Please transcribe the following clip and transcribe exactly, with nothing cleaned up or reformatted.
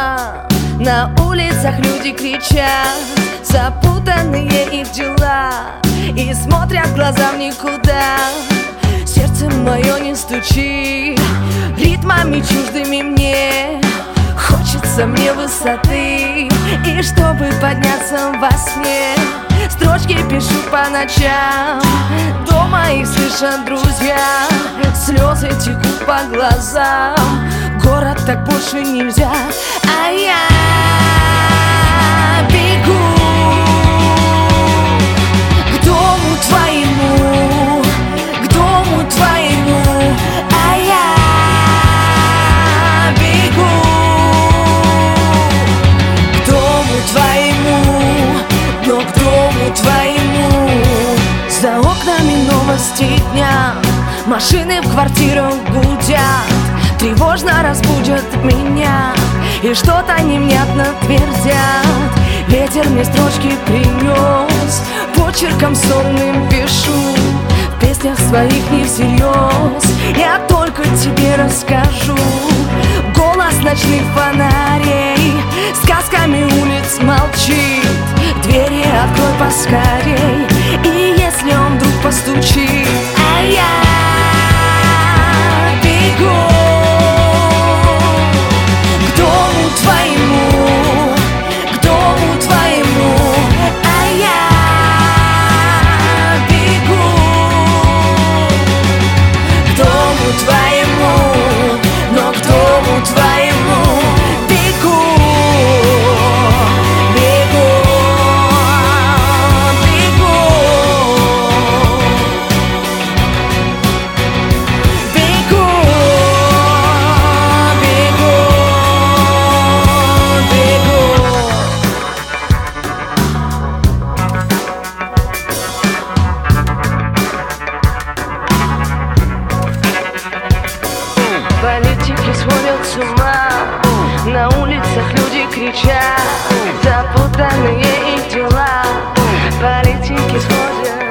ума. На улицах люди кричат, запутанные их дела, и смотрят в глаза в никуда. Сердце мое не стучит ритмами чуждыми мне. Хочется мне высоты, и чтобы подняться во сне, строчки пишу по ночам. Дома их слышат друзья, слезы текут по глазам. Город так больше нельзя, а я бегу к дому твоему, к дому твоему, а я бегу к дому твоему, но к дому твоему. За окнами новости дня, машины в квартирах гудят, тревожно разбудят меня и что-то невнятно твердят. Ветер мне строчки принес, почерком сонным пишу, в песнях своих не всерьез я только тебе расскажу. Голос ночных фонарей сказками улиц молчит, двери открой поскорей, и если он вдруг постучит, а я бегу к дому твоему, к дому твоему, а я бегу к дому твоему, но к дому твоему бегу, бегу, бегу, бегу, политики сводят с ума, на улицах люди кричат, запутанные их дела. Политики сводят